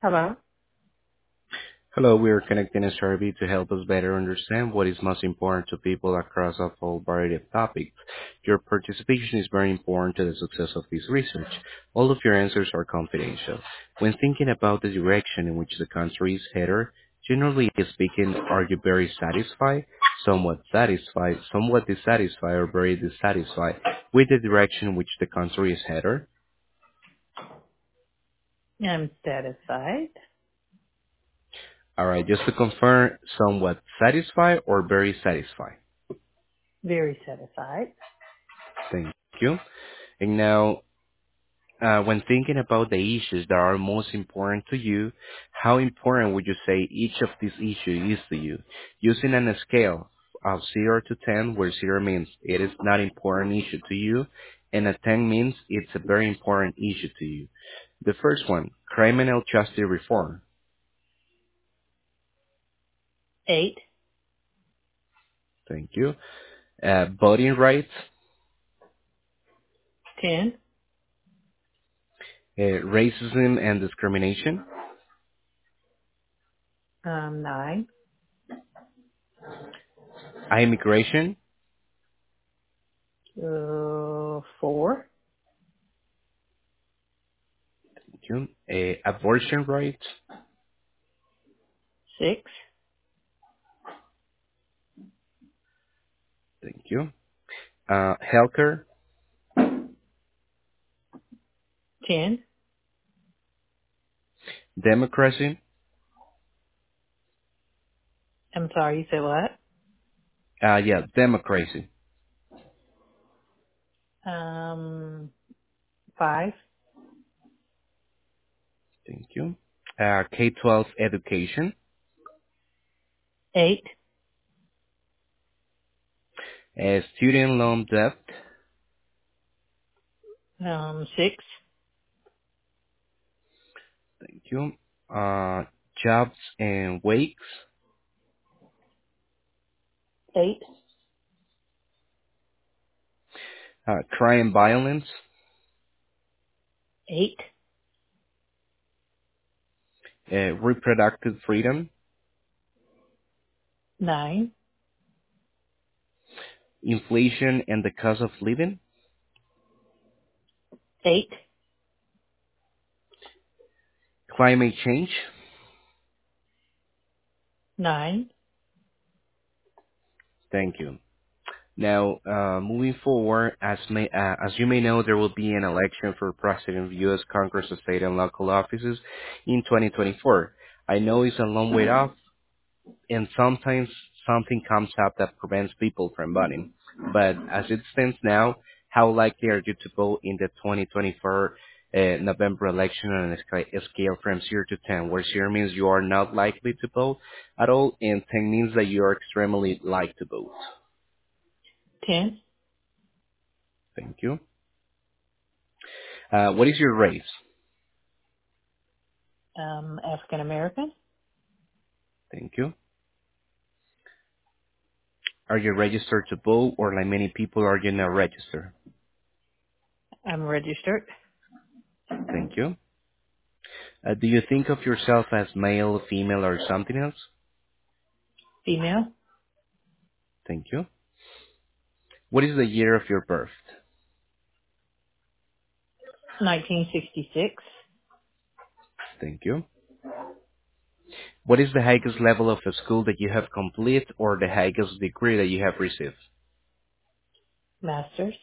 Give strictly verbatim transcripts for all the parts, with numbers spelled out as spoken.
Hello? Hello, we are connecting a survey to help us better understand what is most important to people across a whole variety of topics. Your participation is very important to the success of this research. All of your answers are confidential. When thinking about the direction in which the country is headed, generally speaking, are you very satisfied, somewhat satisfied, somewhat dissatisfied, or very dissatisfied with the direction in which the country is headed? I'm satisfied. Alright, just to confirm, somewhat satisfied or very satisfied? Very satisfied. Thank you. And now, uh, when thinking about the issues that are most important to you, how important would you say each of these issues is to you? Using a scale of zero to ten, where zero means it is not important issue to you, and a ten means it's a very important issue to you. The first one, criminal justice reform. Eight. Thank you. Uh, voting rights, Ten. uh, racism and discrimination, Um, nine. immigration, Uh, four. thank you. Uh, abortion rights, Six. thank you. Uh, healthcare, Ten. democracy, I'm sorry, you said what? uh, yeah, democracy. Um, five. Thank you. Uh, K twelve education, Eight. uh, student loan debt. Um, six. Thank you. Uh, jobs and wakes, Eight. uh, crime and violence, Eight. uh, reproductive freedom, Nine. inflation and the cost of living, Eight. climate change. Nine. Thank you. Now, uh, moving forward, as may, uh, as you may know, there will be an election for president of U S Congress, state and local offices in twenty twenty-four. I know it's a long way off, and sometimes something comes up that prevents people from voting. But as it stands now, how likely are you to vote in the twenty twenty-four uh, November election on a sca- a scale from zero to ten, where zero means you are not likely to vote at all, and ten means that you are extremely like to vote? Ten. Thank you. Uh, what is your race? Um, African American. Thank you. Are you registered to vote, or like many people, are you not registered? I'm registered. Thank you. Uh, do you think of yourself as male, female, or something else? Female. Thank you. What is the year of your birth? nineteen sixty-six. Thank you. What is the highest level of a school that you have completed, or the highest degree that you have received? Masters.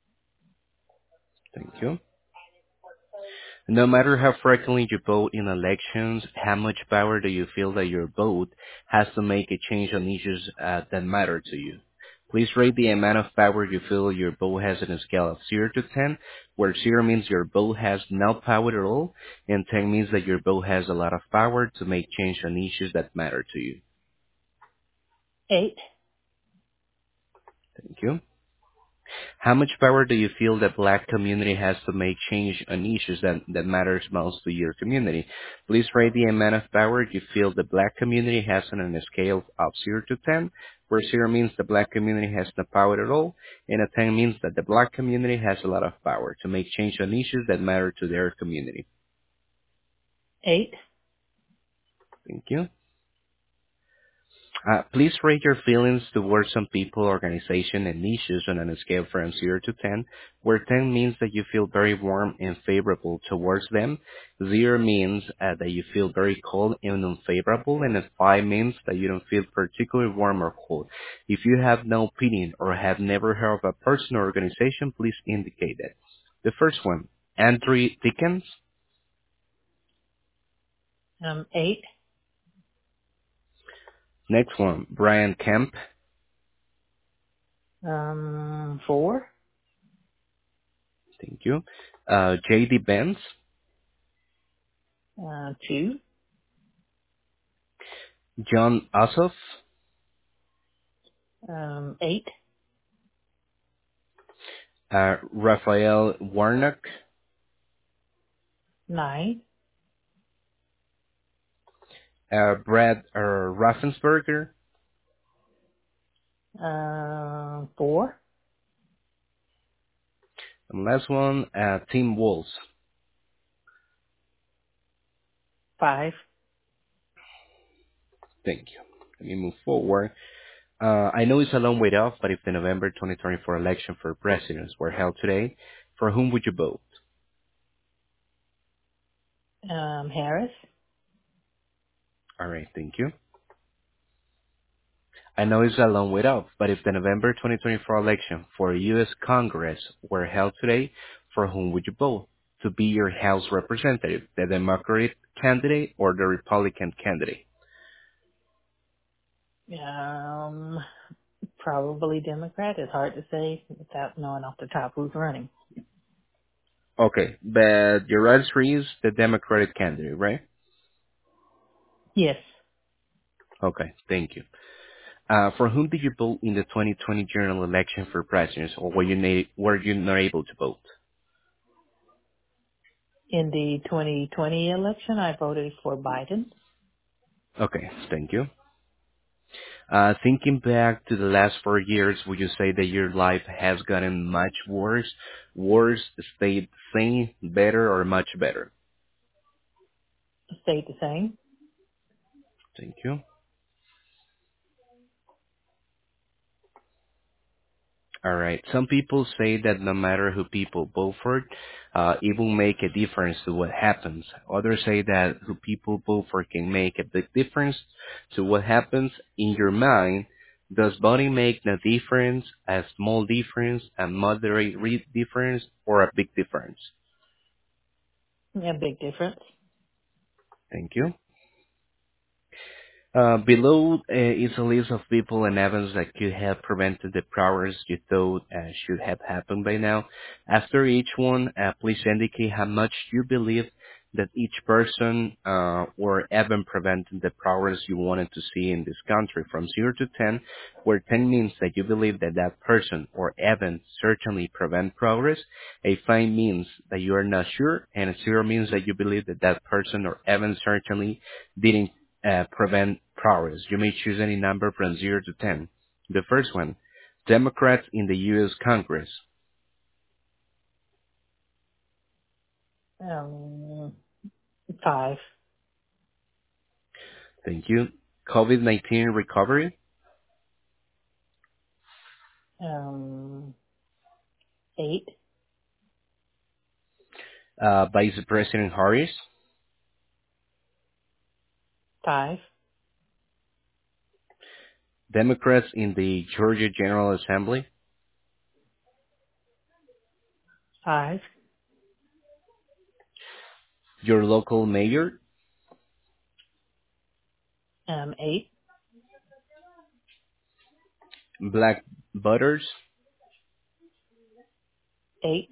Thank you. No matter how frequently you vote in elections, how much power do you feel that your vote has to make a change on issues uh, that matter to you? Please rate the amount of power you feel your vote has on a scale of zero to ten, where zero means your vote has no power at all, and ten means that your vote has a lot of power to make change on issues that matter to you. Eight. Thank you. How much power do you feel the black community has to make change on issues that, that matters most to your community? Please rate the amount of power you feel the black community has on a scale of zero to ten, where zero means the black community has no power at all, and a ten means that the black community has a lot of power to make change on issues that matter to their community. Eight. Thank you. Uh, please rate your feelings towards some people, organization, and issues on a scale from zero to ten, where ten means that you feel very warm and favorable towards them, zero means uh, that you feel very cold and unfavorable, and a five means that you don't feel particularly warm or cold. If you have no opinion or have never heard of a person or organization, please indicate it. The first one, Andrew Dickens. Um, eight. Next one, Brian Kemp. Um, four. Thank you. Uh, J D. Benz. Uh, two. John Ossoff. Um, eight. uh, Raphael Warnock, Nine. uh, Brad uh, Raffensperger, Uh, four. and last one, uh, Tim Walz. Five. Thank you. Let me move forward. Uh, I know it's a long way off, but if the November twenty twenty-four election for presidents were held today, for whom would you vote? Um, Harris. All right, thank you. I know it's a long way off, but if the November twenty twenty-four election for U S Congress were held today, for whom would you vote to be your House representative, the Democratic candidate or the Republican candidate? Um, probably Democrat. It's hard to say without knowing off the top who's running. Okay, but your answer is the Democratic candidate, right? Yes. Okay, thank you. Uh, for whom did you vote in the twenty twenty general election for president, or were you, na- were you not able to vote? In the twenty twenty election, I voted for Biden. Okay, thank you. Uh, thinking back to the last four years, would you say that your life has gotten much worse, worse, stayed same, better, or much better? Stayed the same. Thank you. All right. Some people say that no matter who people vote for, uh, it will make a difference to what happens. Others say that who people vote for can make a big difference to what happens in your mind. Does voting make no difference, a small difference, a moderate re- difference, or a big difference? A big difference. Thank you. Uh, below uh, is a list of people and events that could have prevented the progress you thought uh, should have happened by now. After each one, uh, please indicate how much you believe that each person uh, or event prevented the progress you wanted to see in this country from zero to ten, where ten means that you believe that that person or event certainly prevent progress, a five means that you are not sure, and a zero means that you believe that that person or event certainly didn't uh, prevent progress. You may choose any number from zero to ten. The first one, Democrats in the U S Congress. Um, five. Thank you. COVID nineteen recovery. Um, eight. Uh, Vice President Harris. Five. Democrats in the Georgia General Assembly. Five. Your local mayor. Um, eight. Black voters. Eight.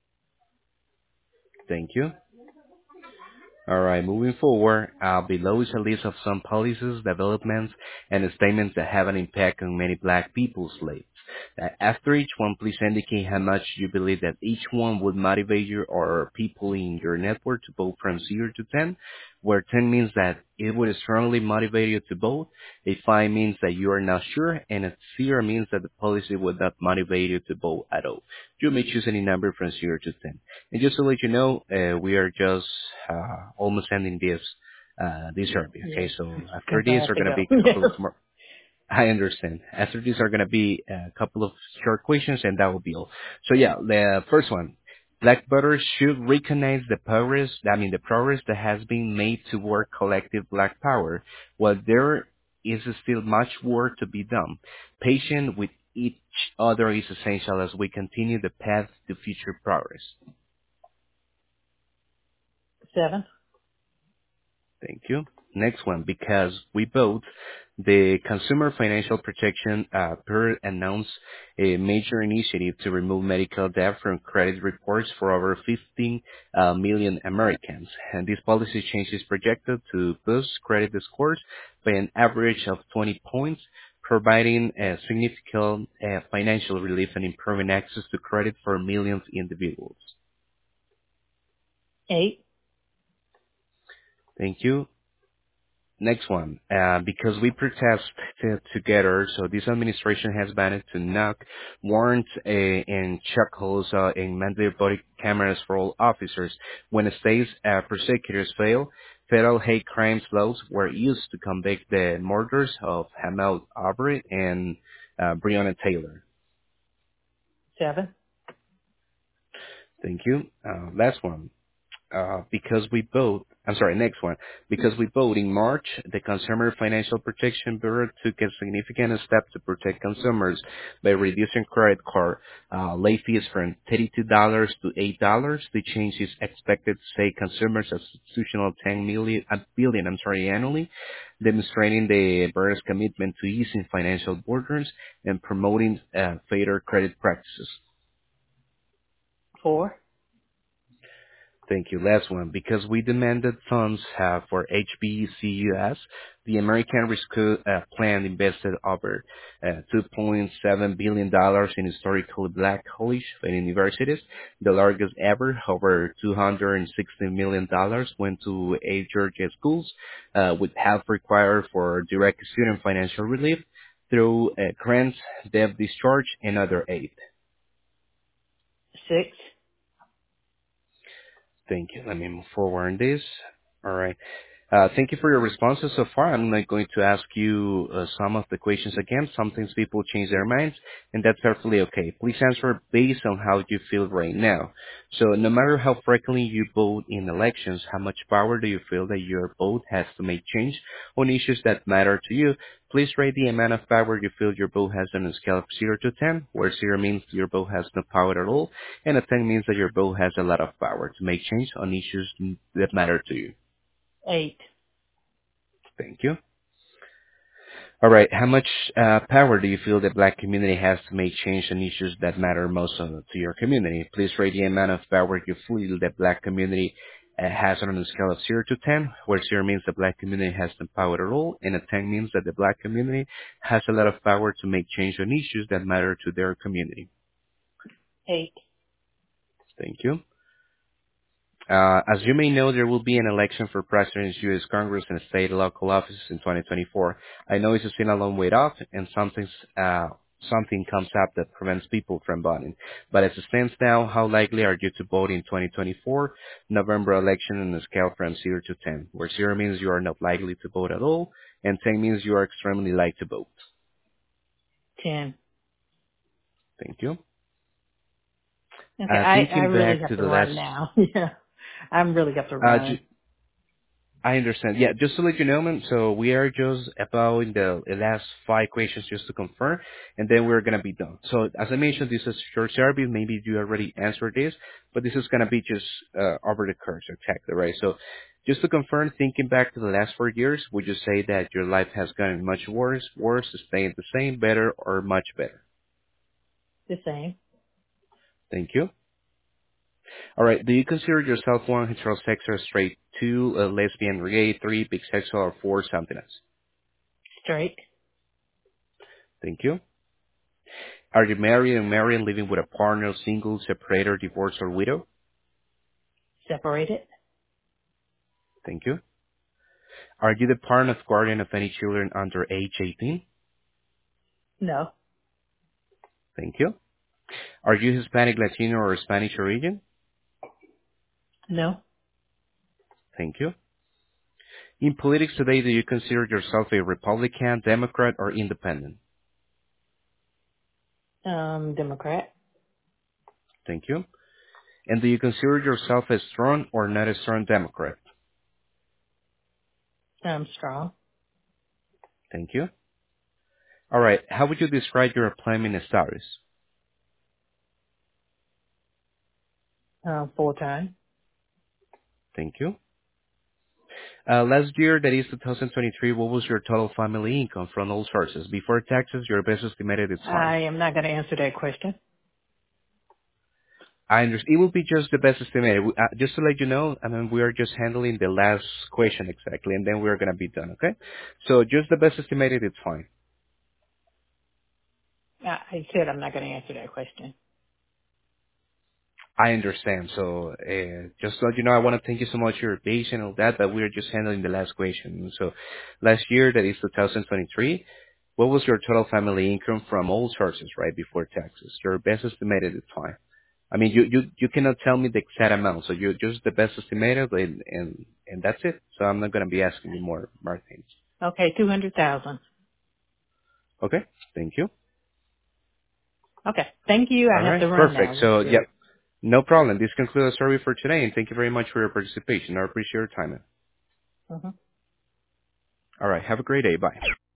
Thank you. All right, moving forward, uh, below is a list of some policies, developments, and statements that have an impact on many black people's lives. Uh, after each one, please indicate how much you believe that each one would motivate you or people in your network to vote from zero to ten, where ten means that it would strongly motivate you to vote, a five means that you are not sure, and a zero means that the policy would not motivate you to vote at all. You may choose any number from zero to ten. And just to let you know, uh, we are just uh, almost ending this uh, this survey. Okay, Yes. so after Because I these have are to going to go. be a couple of Yes. more. I understand. After these are going to be a couple of short questions, and that will be all. So yeah, the first one. Black voters should recognize the progress, I mean the progress that has been made toward collective black power, while there is still much work to be done. Patience with each other is essential as we continue the path to future progress. Seven. Thank you. Next one, because we vote, the Consumer Financial Protection uh, Bureau announced a major initiative to remove medical debt from credit reports for over fifteen uh, million Americans. And this policy change is projected to boost credit scores by an average of twenty points, providing a significant uh, financial relief and improving access to credit for millions of individuals. Eight. Thank you. Next one, uh, because we protest t- together, so this administration has managed to knock warrants uh, and chuckles uh, and mandatory body cameras for all officers. When the state's uh, prosecutors fail, federal hate crimes laws were used to convict the murders of Hamel Aubrey and uh, Breonna Taylor. Seven. Thank you. Uh, last one. Uh, because we vote, I'm sorry, next one. Because we vote in March, the Consumer Financial Protection Bureau took a significant step to protect consumers by reducing credit card uh, late fees from thirty-two dollars to eight dollars. The change is expected to save consumers a substantial ten million, a billion, I'm sorry, annually, demonstrating the Bureau's commitment to easing financial borders and promoting uh, fairer credit practices. Four. Thank you. Last one. Because we demanded funds uh, for H B C U S, the American Rescue uh, Plan invested over uh, two point seven billion dollars in historically black colleges and universities, the largest ever. Over two hundred sixty million dollars went to eight Georgia schools, uh, with half required for direct student financial relief through uh, grants, debt discharge, and other aid. Six. Thank you. Let me move forward on this. All right. Uh, thank you for your responses so far. I'm not going to ask you uh, some of the questions again. Sometimes people change their minds, and that's perfectly okay. Please answer based on how you feel right now. So no matter how frequently you vote in elections, how much power do you feel that your vote has to make change on issues that matter to you? Please rate the amount of power you feel your vote has on a scale of zero to ten, where zero means your vote has no power at all, and a ten means that your vote has a lot of power to make change on issues that matter to you. Eight. Thank you. All right. How much uh, power do you feel the black community has to make change on issues that matter most on, to your community? Please rate the amount of power you feel the black community uh, has on a scale of zero to ten, where zero means the black community has no power at all, and a ten means that the black community has a lot of power to make change on issues that matter to their community. Eight. Thank you. Uh, as you may know, there will be an election for President, U S Congress, and state and local offices in twenty twenty-four. I know it's still a long way off, and something's, uh, something comes up that prevents people from voting. But as it stands now, how likely are you to vote in twenty twenty-four November election on a scale from zero to ten, where zero means you are not likely to vote at all, and ten means you are extremely likely to vote? Ten. Thank you. Okay. Uh, I, I thinking really back have to to the run last, now. Yeah. I'm really got to uh, ju- run. I understand. Yeah, just to let you know, man, so we are just about in the last five questions just to confirm, and then we're gonna be done. So as I mentioned, this is short survey. Maybe you already answered this, but this is gonna be just uh, over the curve, exactly, right? So just to confirm, thinking back to the last four years, would you say that your life has gotten much worse, worse, staying the same, better, or much better? The same. Thank you. All right. Do you consider yourself one heterosexual, straight, two, a lesbian, gay, three, bisexual, or four, something else? Straight. Thank you. Are you married and married, living with a partner, single, separated, divorced, or widow? Separated. Thank you. Are you the parent of guardian of any children under age eighteen? No. Thank you. Are you Hispanic, Latino, or Spanish origin? No. Thank you. In politics today, do you consider yourself a Republican, Democrat, or Independent? Um, Democrat. Thank you. And do you consider yourself a strong or not a strong Democrat? Um, strong. Thank you. All right. How would you describe your employment status? Um, full time. Thank you. Uh, last year, that is two thousand twenty-three, what was your total family income from all sources? Before taxes, your best estimated is fine. I am not going to answer that question. I understand. It will be just the best estimated. We- Uh, just to let you know, I mean, we are just handling the last question exactly, and then we're going to be done, okay? So just the best estimated, it's fine. I, I said I'm not going to answer that question. I understand. So uh, just to let you know, I want to thank you so much for your patience and all that, but we are just handling the last question. So last year, that is two thousand twenty-three, what was your total family income from all sources, right, before taxes? Your best estimated is fine. I mean, you, you, you cannot tell me the exact amount, so you're just the best estimated, and, and, and that's it. So I'm not going to be asking you more, more things. Okay, two hundred thousand. Okay? Thank you. Okay, thank you. All I have right. to run Perfect. now. So, yeah, no problem. This concludes our survey for today, and thank you very much for your participation. I appreciate your time. hmm All right. Have a great day. Bye.